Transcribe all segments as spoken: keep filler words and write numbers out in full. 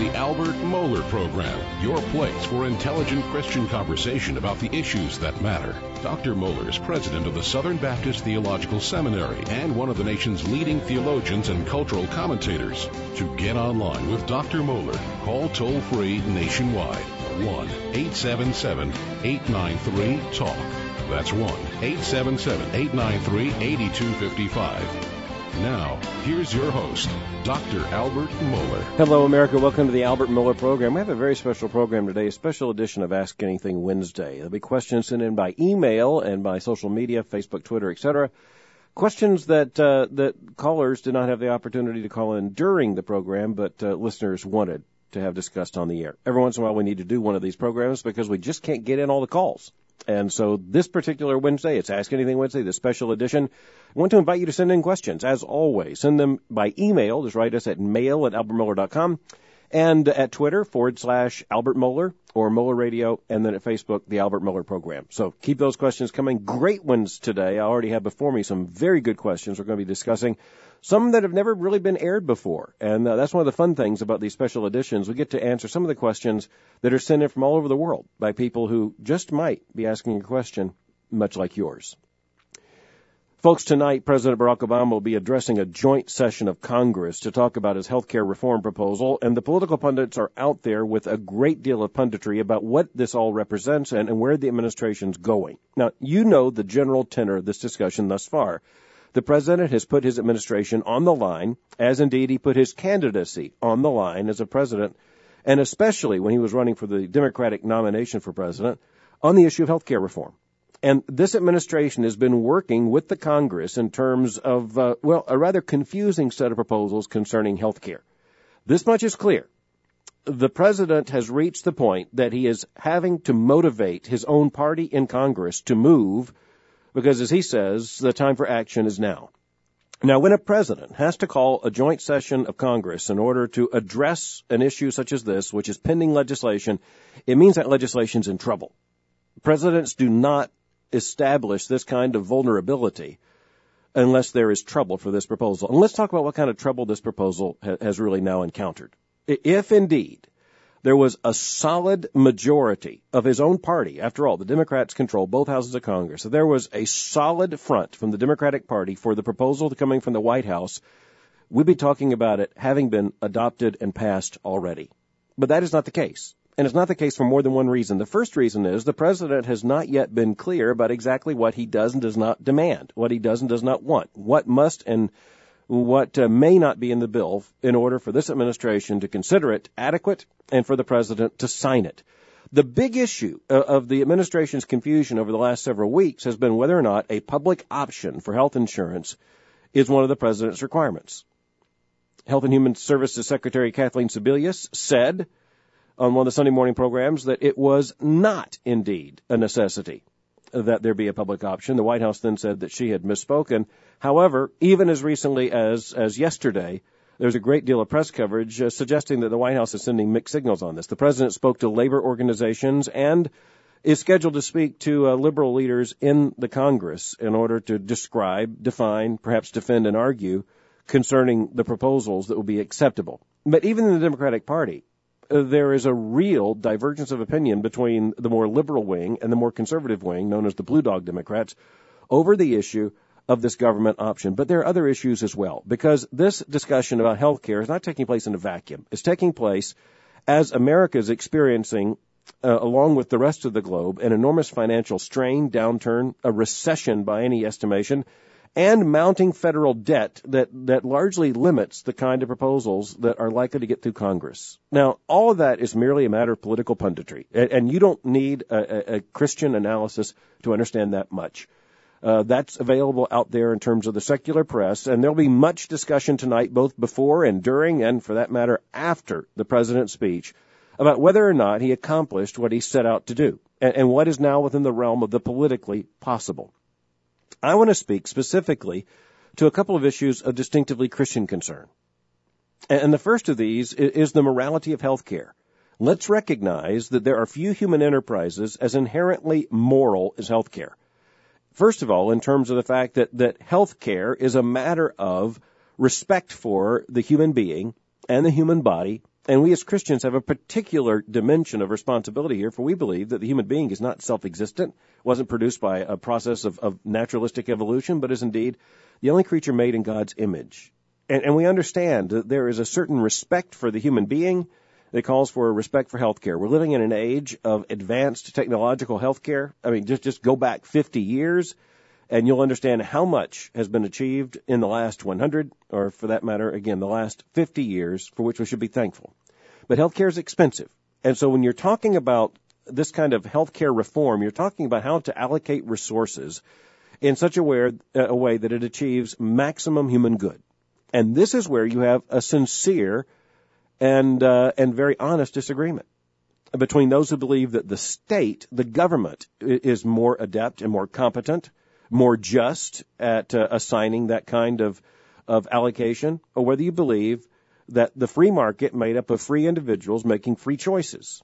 the Albert Mohler Program, your place for intelligent Christian conversation about the issues that matter. Doctor Mohler is president of the Southern Baptist Theological Seminary and one of the nation's leading theologians and cultural commentators. To get online with Doctor Mohler, call toll-free nationwide, one eight seven seven, eight nine three, talk. That's one eight seven seven, eight nine three, eight two five five. Now, here's your host, Doctor Albert Mohler. Hello, America. Welcome to the Albert Mohler Program. We have a very special program today, a special edition of Ask Anything Wednesday. There'll be questions sent in by email and by social media, Facebook, Twitter, et cetera. Questions that uh, that callers did not have the opportunity to call in during the program, but uh, listeners wanted to have discussed on the air. Every once in a while, we need to do one of these programs because we just can't get in all the calls. And so this particular Wednesday, it's Ask Anything Wednesday, the special edition. I want to invite you to send in questions, as always. Send them by email. Just write us at mail at albert mohler dot com. And at Twitter, forward slash Albert Mohler or Mohler Radio. And then at Facebook, the Albert Mohler Program. So keep those questions coming. Great ones today. I already have before me some very good questions we're going to be discussing. Some that have never really been aired before. And uh, that's one of the fun things about these special editions. We get to answer some of the questions that are sent in from all over the world by people who just might be asking a question much like yours. Folks, tonight, President Barack Obama will be addressing a joint session of Congress to talk about his health care reform proposal, and the political pundits are out there with a great deal of punditry about what this all represents and, and where the administration's going. Now, you know the general tenor of this discussion thus far. The president has put his administration on the line, as indeed he put his candidacy on the line as a president, and especially when he was running for the Democratic nomination for president, on the issue of health care reform. And this administration has been working with the Congress in terms of, uh, well, a rather confusing set of proposals concerning health care. This much is clear. The president has reached the point that he is having to motivate his own party in Congress to move because, as he says, the time for action is now. Now, when a president has to call a joint session of Congress in order to address an issue such as this, which is pending legislation, it means that legislation's in trouble. Presidents do not establish this kind of vulnerability unless there is trouble for this proposal. And let's talk about what kind of trouble this proposal ha- has really now encountered. If indeed there was a solid majority of his own party, after all, the Democrats control both houses of Congress, so there was a solid front from the Democratic Party for the proposal coming from the White House, we'd be talking about it having been adopted and passed already. But that is not the case. And it's not the case for more than one reason. The first reason is the president has not yet been clear about exactly what he does and does not demand, what he does and does not want, what must and what uh, may not be in the bill in order for this administration to consider it adequate and for the president to sign it. The big issue uh, of the administration's confusion over the last several weeks has been whether or not a public option for health insurance is one of the president's requirements. Health and Human Services Secretary Kathleen Sebelius said on one of the Sunday morning programs that it was not indeed a necessity that there be a public option. The White House then said that she had misspoken. However, even as recently as, as yesterday, there's a great deal of press coverage uh, suggesting that the White House is sending mixed signals on this. The president spoke to labor organizations and is scheduled to speak to uh, liberal leaders in the Congress in order to describe, define, perhaps defend and argue concerning the proposals that will be acceptable. But even in the Democratic Party, there is a real divergence of opinion between the more liberal wing and the more conservative wing, known as the Blue Dog Democrats, over the issue of this government option. But there are other issues as well, because this discussion about health care is not taking place in a vacuum. It's taking place as America is experiencing, uh, along with the rest of the globe, an enormous financial strain, downturn, a recession by any estimation, and mounting federal debt that, that largely limits the kind of proposals that are likely to get through Congress. Now, all of that is merely a matter of political punditry, and, and you don't need a, a, a Christian analysis to understand that much. Uh, that's available out there in terms of the secular press, and there'll be much discussion tonight, both before and during, and for that matter, after the president's speech, about whether or not he accomplished what he set out to do, and, and what is now within the realm of the politically possible. I want to speak specifically to a couple of issues of distinctively Christian concern. And the first of these is the morality of health care. Let's recognize that there are few human enterprises as inherently moral as health care. First of all, in terms of the fact that, that health care is a matter of respect for the human being and the human body And we as Christians have a particular dimension of responsibility here, for we believe that the human being is not self-existent, wasn't produced by a process of, of naturalistic evolution, but is indeed the only creature made in God's image. And, and we understand that there is a certain respect for the human being that calls for a respect for healthcare. We're living in an age of advanced technological healthcare. I mean, just, just go back fifty years, and you'll understand how much has been achieved in the last one hundred, or for that matter, again, the last fifty years, for which we should be thankful. But healthcare is expensive. And so when you're talking about this kind of healthcare reform, you're talking about how to allocate resources in such a way, a way that it achieves maximum human good. And this is where you have a sincere and uh, and very honest disagreement between those who believe that the state, the government, is more adept and more competent, more just at uh, assigning that kind of, of allocation, or whether you believe that the free market made up of free individuals making free choices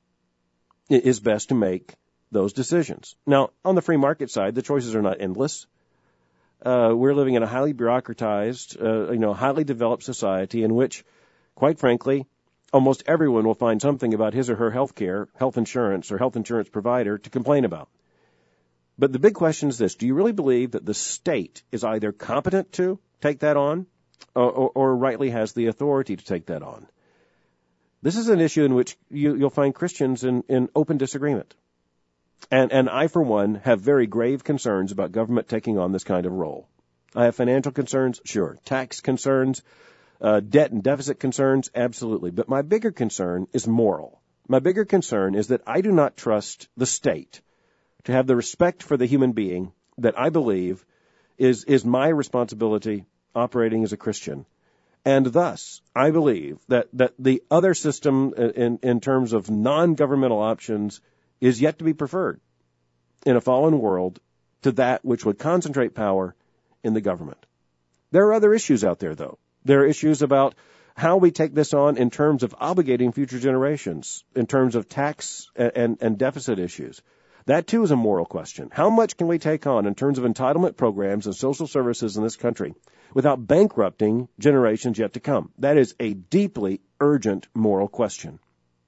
is best to make those decisions. Now, on the free market side, the choices are not endless. Uh, we're living in a highly bureaucratized, uh, you know, highly developed society in which, quite frankly, almost everyone will find something about his or her health care, health insurance, or health insurance provider to complain about. But the big question is this: do you really believe that the state is either competent to take that on, or, or, or rightly has the authority to take that on? This is an issue in which you, you'll find Christians in, in open disagreement. And, and I, for one, have very grave concerns about government taking on this kind of role. I have financial concerns, sure. Tax concerns, uh, debt and deficit concerns, absolutely. But my bigger concern is moral. My bigger concern is that I do not trust the state to have the respect for the human being that I believe is, is my responsibility operating as a Christian. And thus, I believe that, that the other system in, in terms of non-governmental options is yet to be preferred in a fallen world to that which would concentrate power in the government. There are other issues out there, though. There are issues about how we take this on in terms of obligating future generations, in terms of tax and, and, and deficit issues. That, too, is a moral question. How much can we take on in terms of entitlement programs and social services in this country without bankrupting generations yet to come? That is a deeply urgent moral question.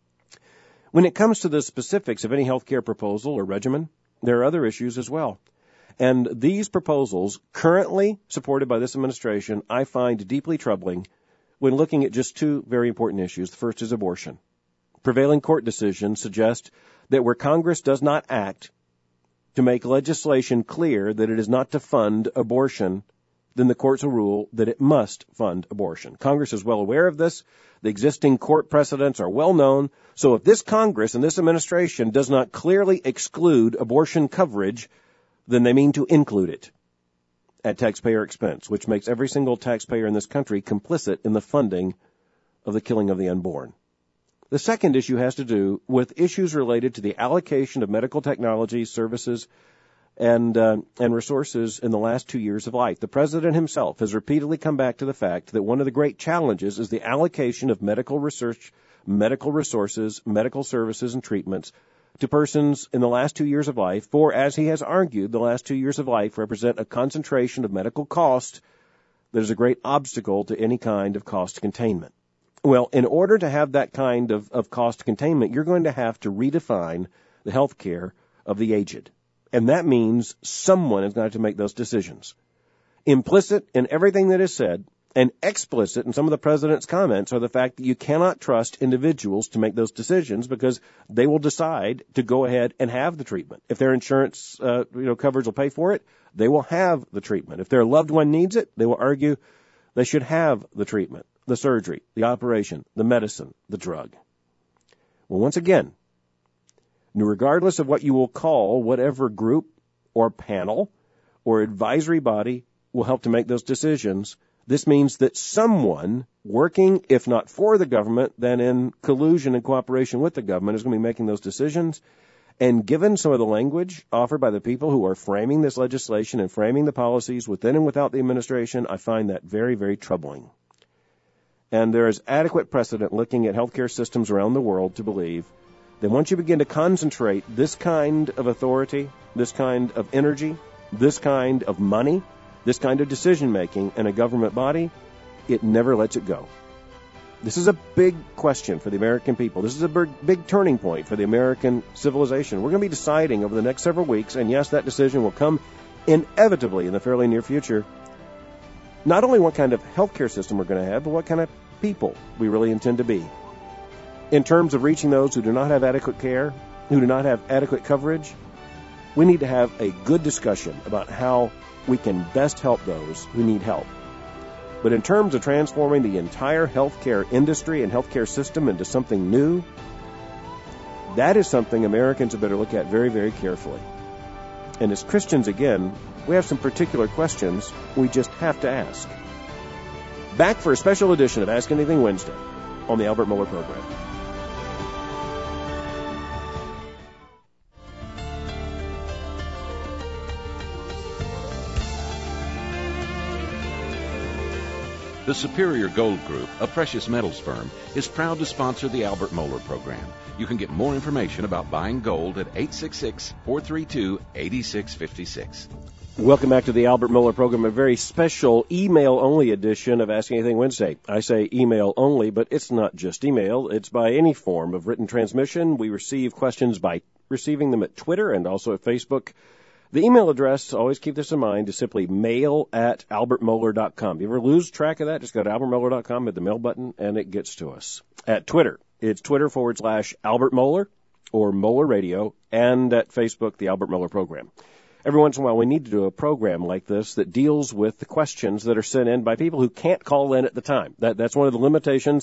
When it comes to the specifics of any health care proposal or regimen, there are other issues as well. And these proposals, currently supported by this administration, I find deeply troubling when looking at just two very important issues. The first is abortion. Prevailing court decisions suggest that where Congress does not act to make legislation clear that it is not to fund abortion, then the courts will rule that it must fund abortion. Congress is well aware of this. The existing court precedents are well known. So if this Congress and this administration does not clearly exclude abortion coverage, then they mean to include it at taxpayer expense, which makes every single taxpayer in this country complicit in the funding of the killing of the unborn. The second issue has to do with issues related to the allocation of medical technologies, services, and uh, and resources in the last two years of life. The President himself has repeatedly come back to the fact that one of the great challenges is the allocation of medical research, medical resources, medical services, and treatments to persons in the last two years of life, for, as he has argued, the last two years of life represent a concentration of medical cost that is a great obstacle to any kind of cost containment. Well, in order to have that kind of, of cost containment, you're going to have to redefine the health care of the aged. And that means someone is going to have to make those decisions. Implicit in everything that is said, and explicit in some of the President's comments, are the fact that you cannot trust individuals to make those decisions because they will decide to go ahead and have the treatment. If their insurance uh, you know, coverage will pay for it, they will have the treatment. If their loved one needs it, they will argue they should have the treatment, the surgery, the operation, the medicine, the drug. Well, once again, regardless of what you will call whatever group or panel or advisory body will help to make those decisions, this means that someone working, if not for the government, then in collusion and cooperation with the government, is going to be making those decisions. And given some of the language offered by the people who are framing this legislation and framing the policies within and without the administration, I find that very, very troubling. And there is adequate precedent looking at healthcare systems around the world to believe that once you begin to concentrate this kind of authority, this kind of energy, this kind of money, this kind of decision-making in a government body, it never lets it go. This is a big question for the American people. This is a big, big turning point for the American civilization. We're going to be deciding over the next several weeks, and yes, that decision will come inevitably in the fairly near future, not only what kind of healthcare system we're going to have, but what kind of people we really intend to be. In terms of reaching those who do not have adequate care, who do not have adequate coverage, we need to have a good discussion about how we can best help those who need help. But in terms of transforming the entire healthcare industry and healthcare system into something new, that is something Americans had better look at very, very carefully. And as Christians, again, we have some particular questions we just have to ask. Back for a special edition of Ask Anything Wednesday on the Albert Mohler Program. The Superior Gold Group, a precious metals firm, is proud to sponsor the Albert Mohler Program. You can get more information about buying gold at eight six six, four three two, eight six five six. Welcome back to the Albert Mohler Program, a very special email-only edition of Ask Anything Wednesday. I say email only, but it's not just email. It's by any form of written transmission. We receive questions by receiving them at Twitter and also at Facebook. The email address, always keep this in mind, is simply mail at albert mohler dot com. If you ever lose track of that, just go to albert mohler dot com, hit the mail button, and it gets to us. At Twitter, it's Twitter forward slash Albert Mohler or Mohler Radio, and at Facebook, the Albert Mohler Program. Every once in a while, we need to do a program like this that deals with the questions that are sent in by people who can't call in at the time. That, that's one of the limitations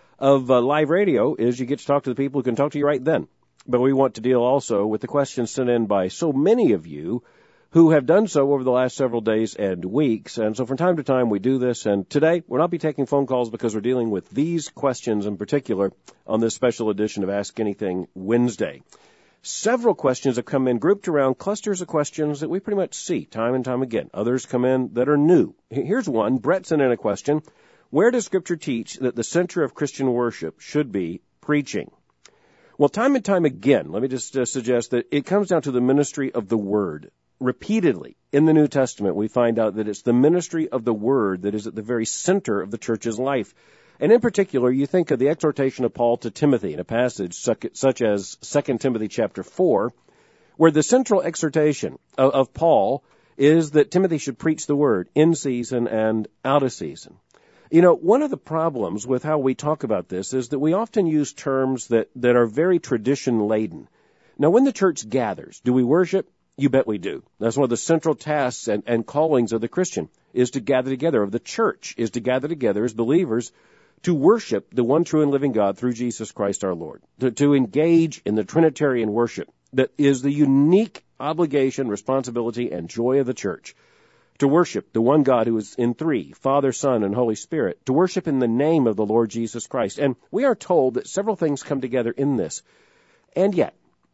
of uh, live radio, is you get to talk to the people who can talk to you right then. But we want to deal also with the questions sent in by so many of you who have done so over the last several days and weeks. And so from time to time we do this. And today we'll not be taking phone calls because we're dealing with these questions in particular on this special edition of Ask Anything Wednesday. Several questions have come in grouped around clusters of questions that we pretty much see time and time again. Others come in that are new. Here's one. Brett sent in a question. Where does Scripture teach that the center of Christian worship should be preaching? Well, time and time again, let me just uh, suggest that it comes down to the ministry of the Word. Repeatedly in the New Testament, we find out that it's the ministry of the Word that is at the very center of the church's life. And in particular, you think of the exhortation of Paul to Timothy in a passage such as Second Timothy chapter four, where the central exhortation of, of Paul is that Timothy should preach the Word in season and out of season. You know, one of the problems with how we talk about this is that we often use terms that, that are very tradition-laden. Now, when the church gathers, do we worship? You bet we do. That's one of the central tasks and, and callings of the Christian, is to gather together, of the church, is to gather together as believers to worship the one true and living God through Jesus Christ our Lord, to, to engage in the Trinitarian worship that is the unique obligation, responsibility, and joy of the church. To worship the one God who is in three, Father, Son, and Holy Spirit, to worship in the name of the Lord Jesus Christ. And we are told that several things come together in this. And yet,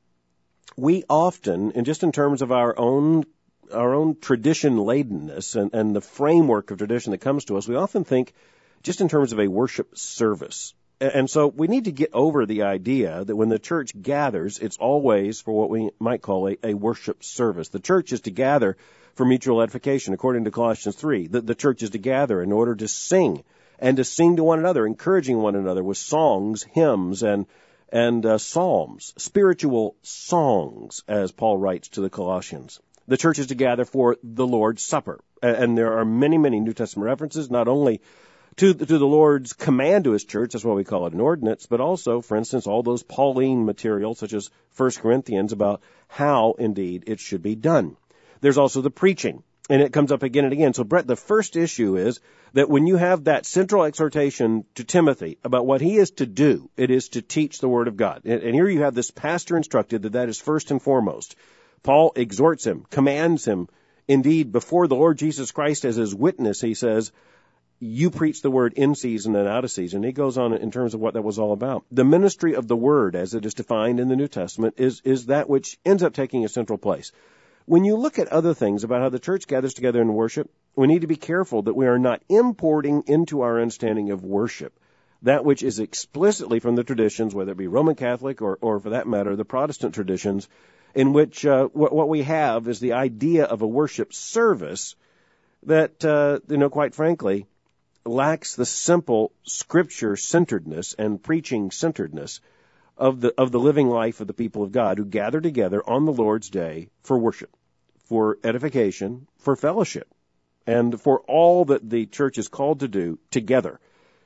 we often, and just in terms of our own our own tradition-ladenness and, and the framework of tradition that comes to us, we often think just in terms of a worship service. And so we need to get over the idea that when the church gathers, it's always for what we might call a, a worship service. The church is to gather for mutual edification, according to Colossians three. The, the church is to gather in order to sing, and to sing to one another, encouraging one another with songs, hymns, and and uh, psalms, spiritual songs, as Paul writes to the Colossians. The church is to gather for the Lord's Supper. And, and there are many, many New Testament references, not only to, to the Lord's command to his church, that's why we call it an ordinance, but also, for instance, all those Pauline materials, such as First Corinthians, about how, indeed, it should be done. There's also the preaching, and it comes up again and again. So, Brett, the first issue is that when you have that central exhortation to Timothy about what he is to do, it is to teach the Word of God. And, and here you have this pastor instructed that that is first and foremost. Paul exhorts him, commands him. Indeed, before the Lord Jesus Christ as his witness, he says, you preach the Word in season and out of season. He goes on in terms of what that was all about. The ministry of the Word, as it is defined in the New Testament, is, is that which ends up taking a central place. When you look at other things about how the church gathers together in worship, we need to be careful that we are not importing into our understanding of worship that which is explicitly from the traditions, whether it be Roman Catholic or, or for that matter, the Protestant traditions, in which uh, what, what we have is the idea of a worship service that, uh, you know, quite frankly, lacks the simple scripture-centeredness and preaching-centeredness of the of the living life of the people of God who gather together on the Lord's Day for worship, for edification, for fellowship, and for all that the church is called to do together.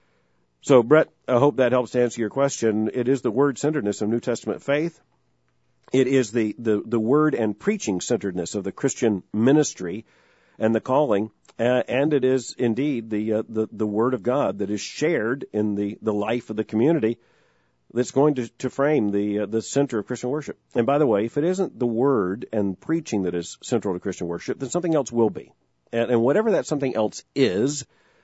So, Brett, I hope that helps to answer your question. It is the word-centeredness of New Testament faith. It is the, the, the word and preaching-centeredness of the Christian ministry and the calling, uh, and it is indeed the, uh, the the word of God that is shared in the, the life of the community that's going to, to frame the uh, the center of Christian worship. And by the way, if it isn't the word and preaching that is central to Christian worship, then something else will be. And, and whatever that something else is,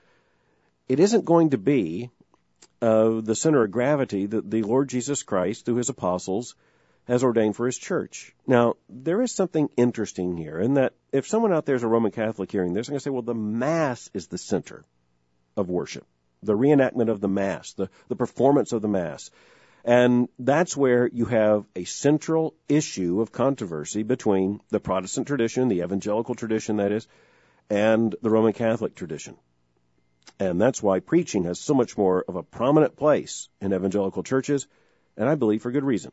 it isn't going to be uh, the center of gravity that the Lord Jesus Christ, through his apostles, has ordained for his church. Now, there is something interesting here in that if someone out there is a Roman Catholic hearing this, they're going to say, well, the Mass is the center of worship, the reenactment of the Mass, the, the performance of the Mass. And that's where you have a central issue of controversy between the Protestant tradition, the evangelical tradition, that is, and the Roman Catholic tradition. And that's why preaching has so much more of a prominent place in evangelical churches, and I believe for good reason.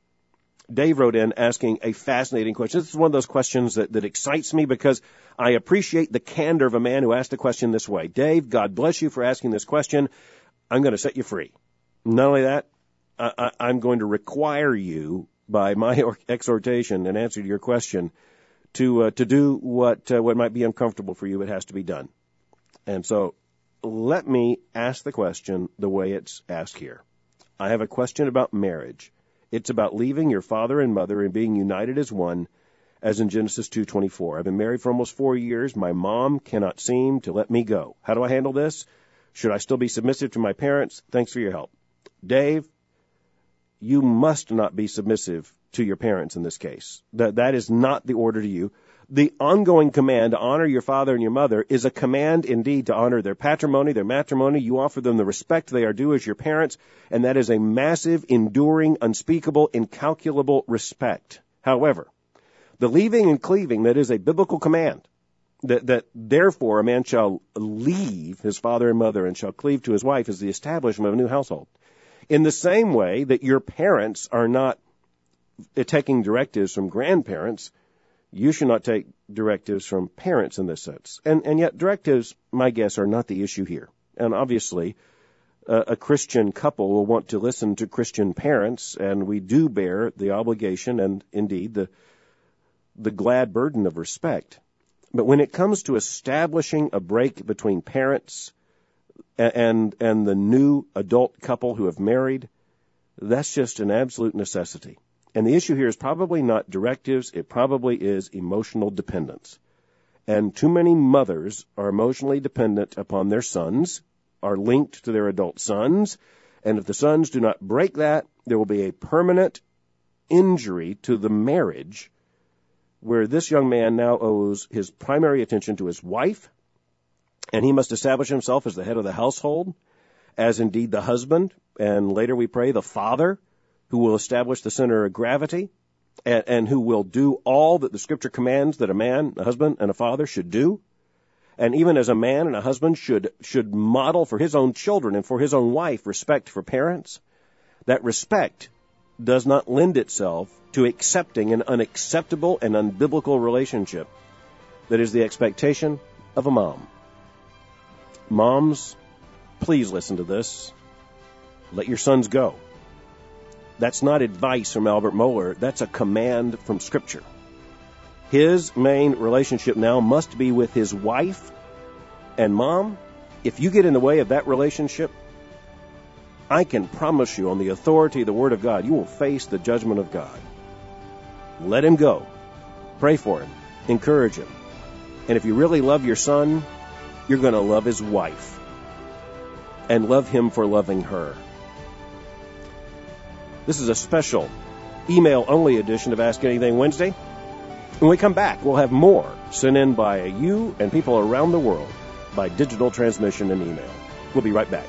Dave wrote in asking a fascinating question. This is one of those questions that, that excites me because I appreciate the candor of a man who asked a question this way. Dave, God bless you for asking this question. I'm going to set you free. Not only that, I, I, I'm going to require you by my exhortation and answer to your question to uh, to do what uh, what might be uncomfortable for you. It has to be done. And so let me ask the question the way it's asked here. I have a question about marriage. It's about leaving your father and mother and being united as one, as in Genesis two twenty-four. I've been married for almost four years. My mom cannot seem to let me go. How do I handle this? Should I still be submissive to my parents? Thanks for your help. Dave, you must not be submissive to your parents in this case. That That is not the order to you. The ongoing command to honor your father and your mother is a command indeed to honor their patrimony, their matrimony. You offer them the respect they are due as your parents, and that is a massive, enduring, unspeakable, incalculable respect. However, the leaving and cleaving, that is a biblical command, that, that therefore a man shall leave his father and mother and shall cleave to his wife, is the establishment of a new household. In the same way that your parents are not taking directives from grandparents, you should not take directives from parents in this sense. And, and yet directives, my guess, are not the issue here. And obviously, uh, a Christian couple will want to listen to Christian parents, and we do bear the obligation and, indeed, the the glad burden of respect. But when it comes to establishing a break between parents and, and, and the new adult couple who have married, that's just an absolute necessity. And the issue here is probably not directives, it probably is emotional dependence. And too many mothers are emotionally dependent upon their sons, are linked to their adult sons, and if the sons do not break that, there will be a permanent injury to the marriage where this young man now owes his primary attention to his wife, and he must establish himself as the head of the household, as indeed the husband, and later we pray the father, who will establish the center of gravity, and, and who will do all that the Scripture commands that a man, a husband, and a father should do. And even as a man and a husband should should model for his own children and for his own wife respect for parents, that respect does not lend itself to accepting an unacceptable and unbiblical relationship that is the expectation of a mom. Moms, please listen to this. Let your sons go. That's not advice from Albert Mohler. That's a command from Scripture. His main relationship now must be with his wife. And mom, if you get in the way of that relationship, I can promise you on the authority of the Word of God, you will face the judgment of God. Let him go. Pray for him. Encourage him. And if you really love your son, you're going to love his wife. And love him for loving her. This is a special email-only edition of Ask Anything Wednesday. When we come back, we'll have more sent in by you and people around the world by digital transmission and email. We'll be right back.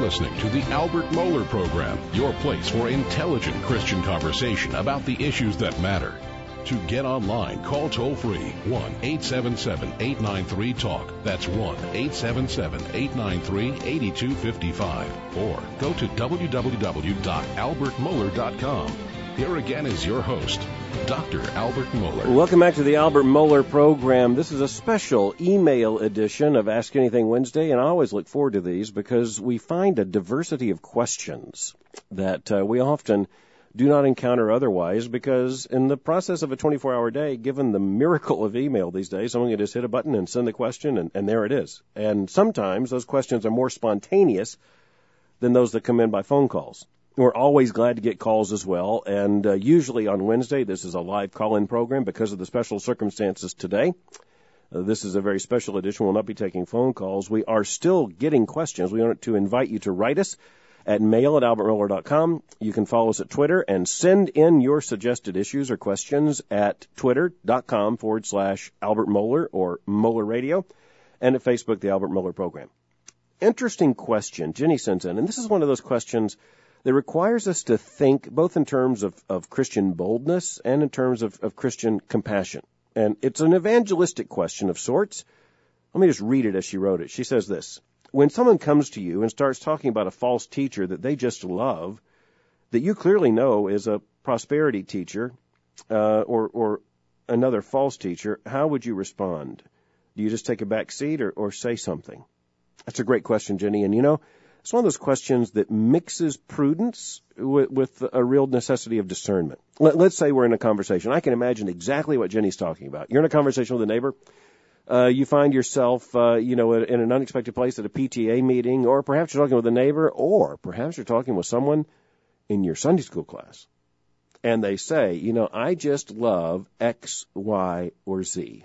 listening to the Albert Mohler Program, your place for intelligent Christian conversation about the issues that matter. To get online, call toll-free one eight seven seven, eight nine three, TALK. That's one eight seven seven, eight nine three, eight two five five. Or go to w w w dot albert mohler dot com. Here again is your host, Doctor Albert Mohler. Welcome back to the Albert Mohler Program. This is a special email edition of Ask Anything Wednesday, and I always look forward to these because we find a diversity of questions that uh, we often do not encounter otherwise, because in the process of a twenty-four hour day, given the miracle of email these days, someone can just hit a button and send the question, and, and there it is. And sometimes those questions are more spontaneous than those that come in by phone calls. We're always glad to get calls as well, and uh, usually on Wednesday, this is a live call-in program because of the special circumstances today. Uh, this is a very special edition. We'll not be taking phone calls. We are still getting questions. We want to invite you to write us at mail at albert mohler dot com. You can follow us at Twitter and send in your suggested issues or questions at twitter.com forward slash Albert Mohler or Mohler Radio, and at Facebook, the Albert Mohler Program. Interesting question Jenny sends in, and this is one of those questions that requires us to think both in terms of, of Christian boldness and in terms of, of Christian compassion. And it's an evangelistic question of sorts. Let me just read it as she wrote it. She says this: when someone comes to you and starts talking about a false teacher that they just love, that you clearly know is a prosperity teacher uh, or, or another false teacher, how would you respond? Do you just take a back seat or, or say something? That's a great question, Jenny. And, you know, it's one of those questions that mixes prudence with, with a real necessity of discernment. Let, let's say we're in a conversation. I can imagine exactly what Jenny's talking about. You're in a conversation with a neighbor. Uh, you find yourself, uh, you know, in an unexpected place at a P T A meeting, or perhaps you're talking with a neighbor, or perhaps you're talking with someone in your Sunday school class. And they say, you know, I just love X, Y, or Z.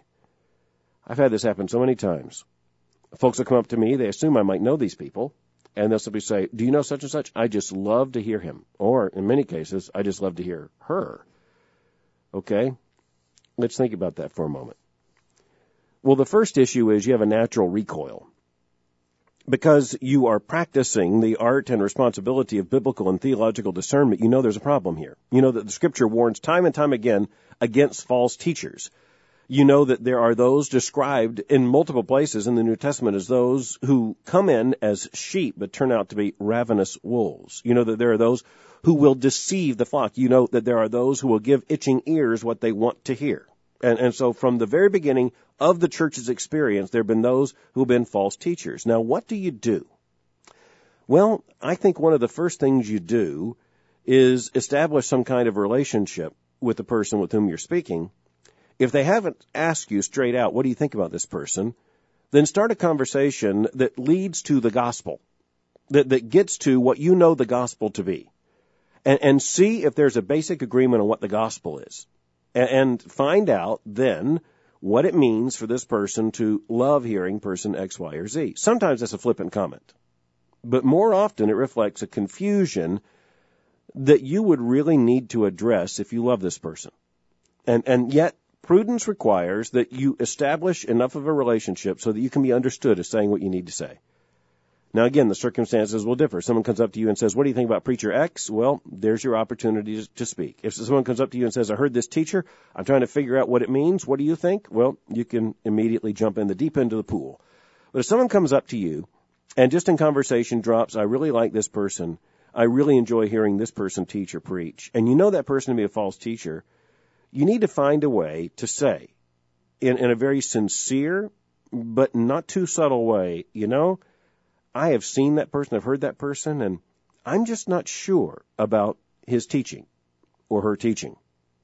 I've had this happen so many times. Folks will come up to me, they assume I might know these people, and they'll simply say, do you know such and such? I just love to hear him. Or, in many cases, I just love to hear her. Okay? Let's think about that for a moment. Well, the first issue is you have a natural recoil. Because you are practicing the art and responsibility of biblical and theological discernment, you know there's a problem here. You know that the Scripture warns time and time again against false teachers. You know that there are those described in multiple places in the New Testament as those who come in as sheep but turn out to be ravenous wolves. You know that there are those who will deceive the flock. You know that there are those who will give itching ears what they want to hear. And, and so from the very beginning of the church's experience, there have been those who have been false teachers. Now, what do you do? Well, I think one of the first things you do is establish some kind of relationship with the person with whom you're speaking. If they haven't asked you straight out, what do you think about this person? Then start a conversation that leads to the gospel, that, that gets to what you know the gospel to be, and, and see if there's a basic agreement on what the gospel is, and, and find out then what it means for this person to love hearing person X, Y, or Z. Sometimes that's a flippant comment, but more often it reflects a confusion that you would really need to address if you love this person. And, and yet, prudence requires that you establish enough of a relationship so that you can be understood as saying what you need to say. Now, again, the circumstances will differ. Someone comes up to you and says, what do you think about preacher X? Well, there's your opportunity to speak. If someone comes up to you and says, I heard this teacher, I'm trying to figure out what it means, what do you think? Well, you can immediately jump in the deep end of the pool. But if someone comes up to you and just in conversation drops, I really like this person, I really enjoy hearing this person teach or preach, and you know that person to be a false teacher, you need to find a way to say, in, in a very sincere but not too subtle way, you know, I have seen that person, I've heard that person, and I'm just not sure about his teaching or her teaching.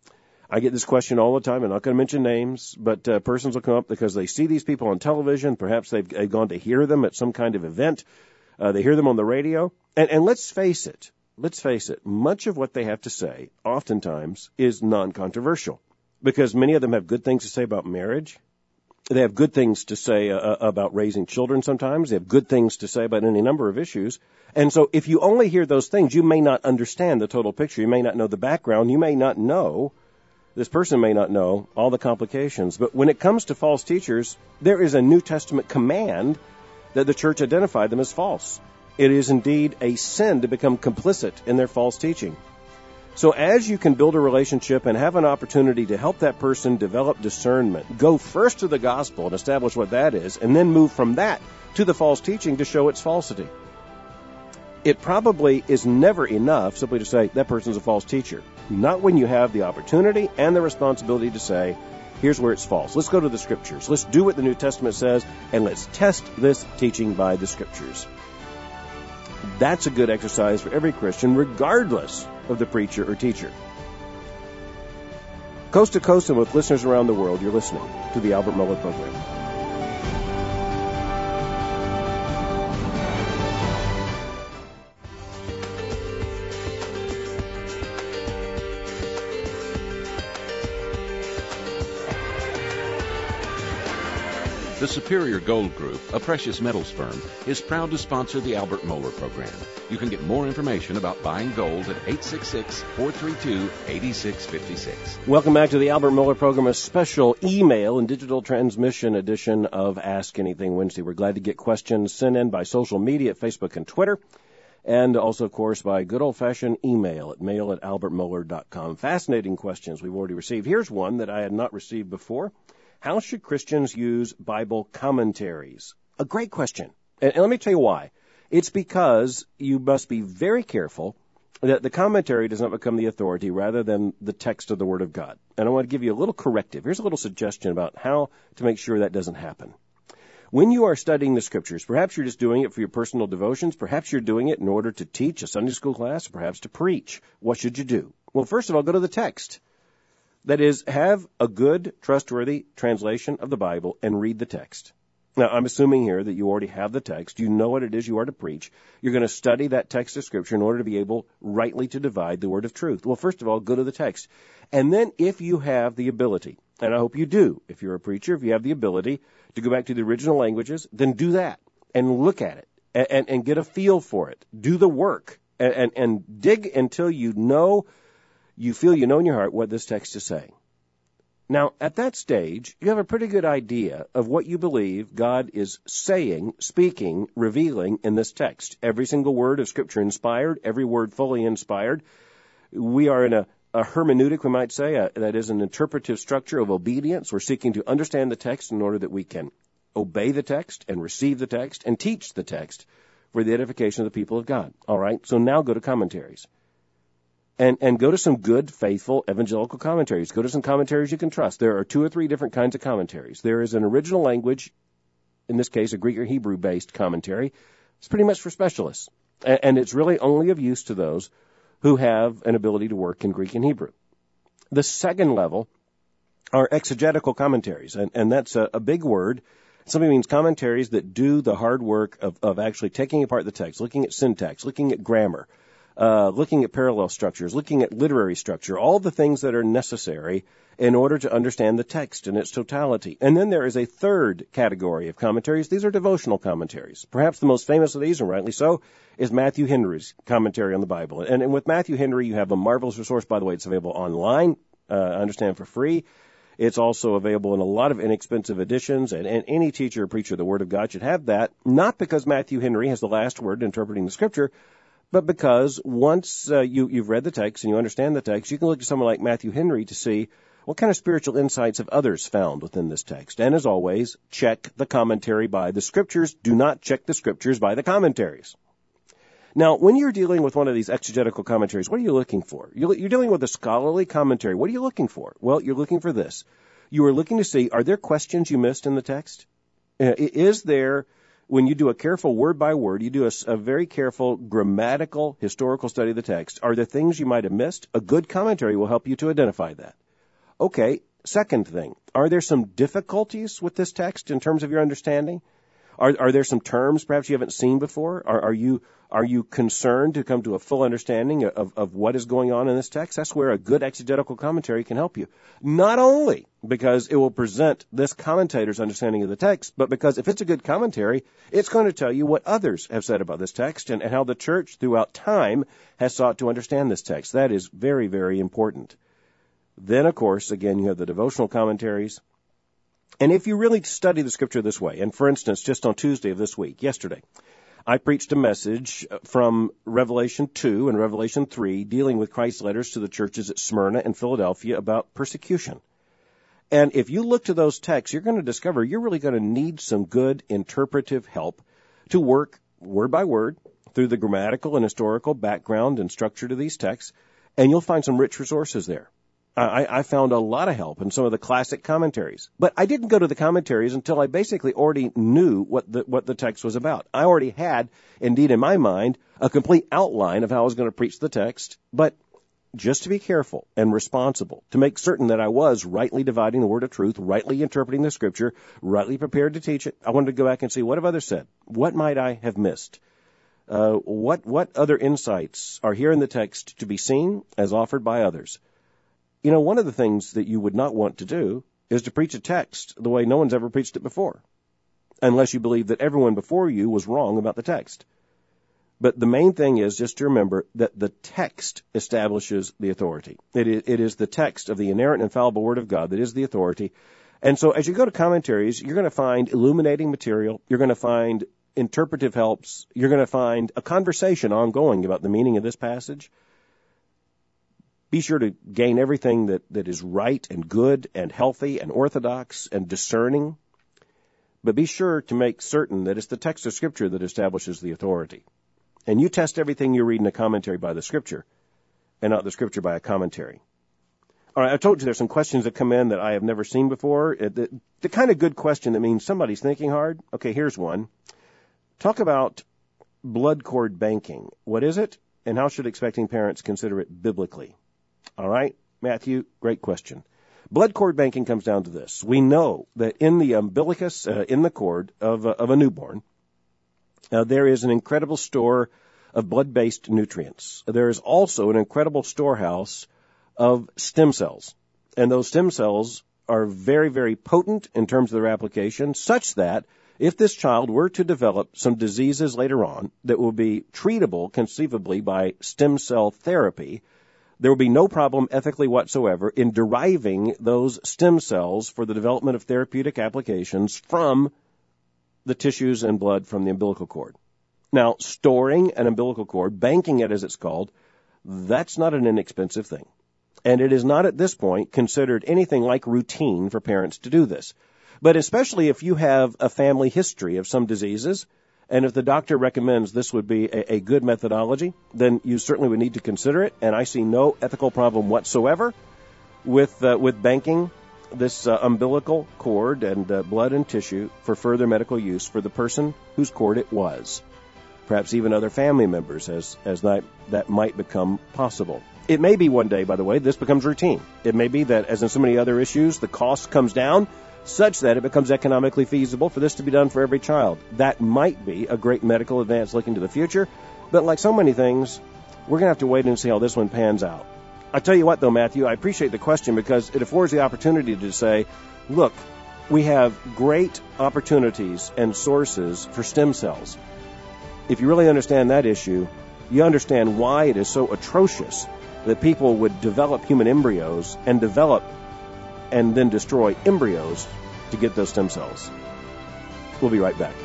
I get this question all the time. I'm not going to mention names, but uh, persons will come up because they see these people on television. Perhaps they've, they've gone to hear them at some kind of event. Uh, they hear them on the radio. And, and let's face it. Let's face it, much of what they have to say, oftentimes, is non-controversial, because many of them have good things to say about marriage. They have good things to say uh, about raising children sometimes. They have good things to say about any number of issues. And so if you only hear those things, you may not understand the total picture. You may not know the background. You may not know, this person may not know all the complications. But when it comes to false teachers, there is a New Testament command that the church identify them as false. It is indeed a sin to become complicit in their false teaching. So as you can build a relationship and have an opportunity to help that person develop discernment, go first to the gospel and establish what that is, and then move from that to the false teaching to show its falsity. It probably is never enough simply to say that person's a false teacher. Not when you have the opportunity and the responsibility to say, here's where it's false. Let's go to the Scriptures. Let's do what the New Testament says, and let's test this teaching by the Scriptures. That's a good exercise for every Christian, regardless of the preacher or teacher. Coast to coast and with listeners around the world, you're listening to the Albert Mohler Program. The Superior Gold Group, a precious metals firm, is proud to sponsor the Albert Mohler Program. You can get more information about buying gold at eight six six, four three two, eight six five six. Welcome back to the Albert Mohler Program, a special email and digital transmission edition of Ask Anything Wednesday. We're glad to get questions sent in by social media at Facebook and Twitter, and also, of course, by good old-fashioned email at mail at albert mohler dot com. Fascinating questions we've already received. Here's one that I had not received before. How should Christians use Bible commentaries? A great question. And let me tell you why. It's because you must be very careful that the commentary does not become the authority rather than the text of the Word of God. And I want to give you a little corrective. Here's a little suggestion about how to make sure that doesn't happen. When you are studying the Scriptures, perhaps you're just doing it for your personal devotions. Perhaps you're doing it in order to teach a Sunday school class, perhaps to preach. What should you do? Well, first of all, go to the text. That is, have a good, trustworthy translation of the Bible and read the text. Now, I'm assuming here that you already have the text. You know what it is you are to preach. You're going to study that text of Scripture in order to be able rightly to divide the word of truth. Well, first of all, go to the text. And then if you have the ability, and I hope you do, if you're a preacher, if you have the ability to go back to the original languages, then do that and look at it and, and, and get a feel for it. Do the work and, and, and dig until you know You feel you know in your heart what this text is saying. Now, at that stage, you have a pretty good idea of what you believe God is saying, speaking, revealing in this text. Every single word of Scripture inspired, every word fully inspired. We are in a, a hermeneutic, we might say, a, that is an interpretive structure of obedience. We're seeking to understand the text in order that we can obey the text and receive the text and teach the text for the edification of the people of God. All right, so now go to commentaries. And, and go to some good, faithful evangelical commentaries. Go to some commentaries you can trust. There are two or three different kinds of commentaries. There is an original language, in this case, a Greek or Hebrew-based commentary. It's pretty much for specialists. And, and it's really only of use to those who have an ability to work in Greek and Hebrew. The second level are exegetical commentaries. And, and that's a, a big word. Something means commentaries that do the hard work of, of actually taking apart the text, looking at syntax, looking at grammar, Uh, looking at parallel structures, looking at literary structure, all the things that are necessary in order to understand the text in its totality. And then there is a third category of commentaries. These are devotional commentaries. Perhaps the most famous of these, and rightly so, is Matthew Henry's commentary on the Bible. And, and with Matthew Henry, you have a marvelous resource. By the way, it's available online, uh, I understand, for free. It's also available in a lot of inexpensive editions, and, and any teacher or preacher of the Word of God should have that, not because Matthew Henry has the last word in interpreting the Scripture, but because once uh, you, you've read the text and you understand the text, you can look at someone like Matthew Henry to see what kind of spiritual insights have others found within this text. And as always, check the commentary by the Scriptures. Do not check the Scriptures by the commentaries. Now, when you're dealing with one of these exegetical commentaries, what are you looking for? You're, you're dealing with a scholarly commentary. What are you looking for? Well, you're looking for this. You are looking to see, are there questions you missed in the text? Uh, is there... When you do a careful word by word, you do a, a very careful grammatical, historical study of the text, are there things you might have missed? A good commentary will help you to identify that. Okay, second thing, are there some difficulties with this text in terms of your understanding? Are, are there some terms perhaps you haven't seen before? Are, are you are you concerned to come to a full understanding of, of what is going on in this text? That's where a good exegetical commentary can help you. Not only because it will present this commentator's understanding of the text, but because if it's a good commentary, it's going to tell you what others have said about this text and, and how the church throughout time has sought to understand this text. That is very, very important. Then, of course, again, you have the devotional commentaries. And if you really study the Scripture this way, and for instance, just on Tuesday of this week, yesterday, I preached a message from Revelation two and Revelation three dealing with Christ's letters to the churches at Smyrna and Philadelphia about persecution. And if you look to those texts, you're going to discover you're really going to need some good interpretive help to work word by word through the grammatical and historical background and structure to these texts, and you'll find some rich resources there. I, I found a lot of help in some of the classic commentaries. But I didn't go to the commentaries until I basically already knew what the, what the text was about. I already had, indeed in my mind, a complete outline of how I was going to preach the text, but just to be careful and responsible, to make certain that I was rightly dividing the word of truth, rightly interpreting the scripture, rightly prepared to teach it, I wanted to go back and see what have others said. What might I have missed? Uh, what, what other insights are here in the text to be seen as offered by others? You know, one of the things that you would not want to do is to preach a text the way no one's ever preached it before, unless you believe that everyone before you was wrong about the text. But the main thing is just to remember that the text establishes the authority. It is, it is the text of the inerrant and infallible Word of God that is the authority. And so as you go to commentaries, you're going to find illuminating material. You're going to find interpretive helps. You're going to find a conversation ongoing about the meaning of this passage. Be sure to gain everything that, that is right and good and healthy and orthodox and discerning. But be sure to make certain that it's the text of Scripture that establishes the authority. And you test everything you read in a commentary by the Scripture and not the Scripture by a commentary. All right, I told you there's some questions that come in that I have never seen before. The, the kind of good question that means somebody's thinking hard. Okay, here's one. Talk about blood cord banking. What is it, and how should expecting parents consider it biblically? All right, Matthew, great question. Blood cord banking comes down to this. We know that in the umbilicus, uh, in the cord of, uh, of a newborn, uh, there is an incredible store of blood-based nutrients. There is also an incredible storehouse of stem cells. And those stem cells are very, very potent in terms of their application, such that if this child were to develop some diseases later on that will be treatable conceivably by stem cell therapy, there will be no problem ethically whatsoever in deriving those stem cells for the development of therapeutic applications from the tissues and blood from the umbilical cord. Now, storing an umbilical cord, banking it as it's called, that's not an inexpensive thing. And it is not at this point considered anything like routine for parents to do this. But especially if you have a family history of some diseases, and if the doctor recommends this would be a, a good methodology, then you certainly would need to consider it. And I see no ethical problem whatsoever with uh, with banking this uh, umbilical cord and uh, blood and tissue for further medical use for the person whose cord it was. Perhaps even other family members, as as that, that might become possible. It may be one day, by the way, this becomes routine. It may be that, as in so many other issues, the cost comes down such that it becomes economically feasible for this to be done for every child. That might be a great medical advance looking to the future, but like so many things, we're going to have to wait and see how this one pans out. I tell you what, though, Matthew, I appreciate the question because it affords the opportunity to say, look, we have great opportunities and sources for stem cells. If you really understand that issue, you understand why it is so atrocious that people would develop human embryos and develop and then destroy embryos to get those stem cells. We'll be right back.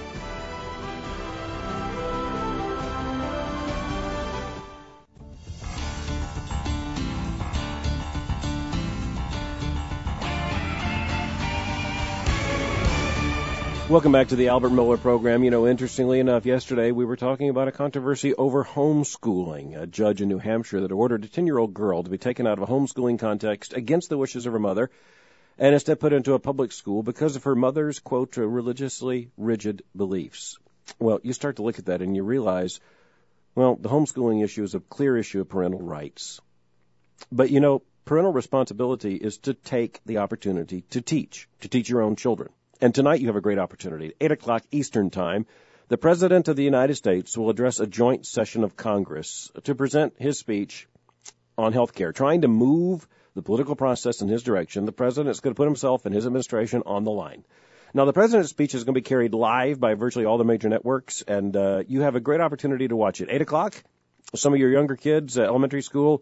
Welcome back to the Albert Miller program. You know, interestingly enough, yesterday we were talking about a controversy over homeschooling. A judge in New Hampshire that ordered a ten-year-old girl to be taken out of a homeschooling context against the wishes of her mother and instead put into a public school because of her mother's, quote, religiously rigid beliefs. Well, you start to look at that and you realize, well, the homeschooling issue is a clear issue of parental rights. But, you know, parental responsibility is to take the opportunity to teach, to teach your own children. And tonight you have a great opportunity. At eight o'clock Eastern Time, the President of the United States will address a joint session of Congress to present his speech on health care, trying to move the political process in his direction. The President is going to put himself and his administration on the line. Now, the President's speech is going to be carried live by virtually all the major networks, and uh, you have a great opportunity to watch it. eight o'clock, some of your younger kids, uh, elementary school,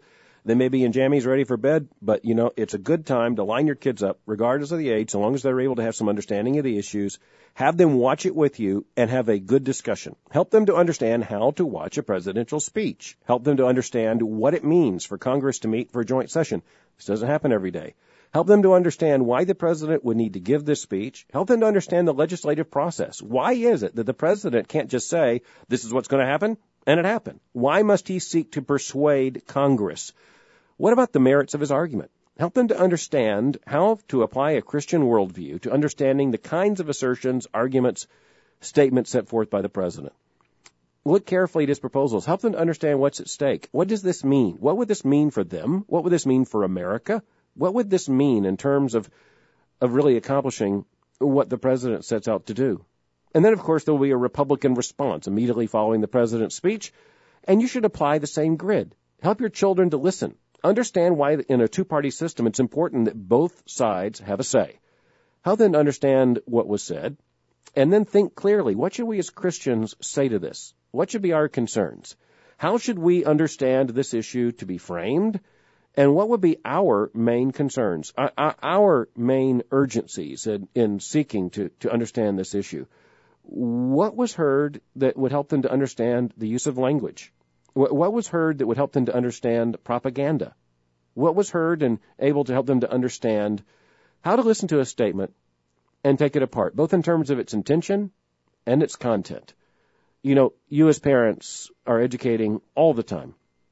They may be in jammies ready for bed, but, you know, it's a good time to line your kids up, regardless of the age, so long as they're able to have some understanding of the issues. Have them watch it with you and have a good discussion. Help them to understand how to watch a presidential speech. Help them to understand what it means for Congress to meet for a joint session. This doesn't happen every day. Help them to understand why the president would need to give this speech. Help them to understand the legislative process. Why is it that the president can't just say, this is what's going to happen, and it happened? Why must he seek to persuade Congress? What about the merits of his argument? Help them to understand how to apply a Christian worldview to understanding the kinds of assertions, arguments, statements set forth by the president. Look carefully at his proposals. Help them to understand what's at stake. What does this mean? What would this mean for them? What would this mean for America? What would this mean in terms of, of really accomplishing what the president sets out to do? And then, of course, there will be a Republican response immediately following the president's speech, and you should apply the same grid. Help your children to listen. Understand why in a two-party system it's important that both sides have a say. Help them to understand what was said, and then think clearly, what should we as Christians say to this? What should be our concerns? How should we understand this issue to be framed? And what would be our main concerns, our, our main urgencies in, in seeking to, to understand this issue? What was heard that would help them to understand the use of language? What, what was heard that would help them to understand propaganda? What was heard and able to help them to understand how to listen to a statement and take it apart, both in terms of its intention and its content? You know, you as parents are educating all the time.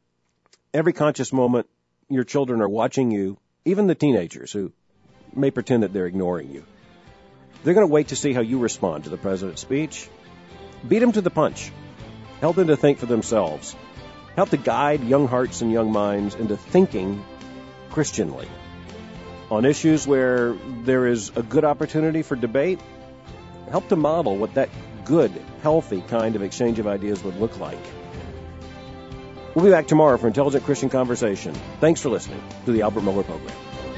Every conscious moment, your children are watching you, even the teenagers who may pretend that they're ignoring you. They're going to wait to see how you respond to the president's speech. Beat them to the punch. Help them to think for themselves. Help to guide young hearts and young minds into thinking Christianly. On issues where there is a good opportunity for debate, help to model what that good, healthy kind of exchange of ideas would look like. We'll be back tomorrow for Intelligent Christian Conversation. Thanks for listening to the Albert Mohler Program.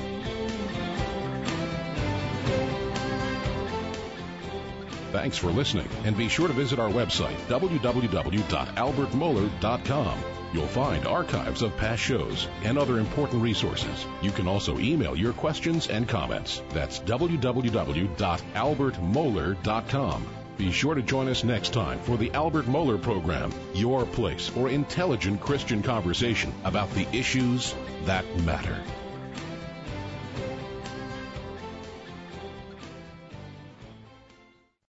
Thanks for listening, and be sure to visit our website, w w w dot albert mohler dot com. You'll find archives of past shows and other important resources. You can also email your questions and comments. That's w w w dot albert mohler dot com. Be sure to join us next time for the Albert Mohler Program, your place for intelligent Christian conversation about the issues that matter.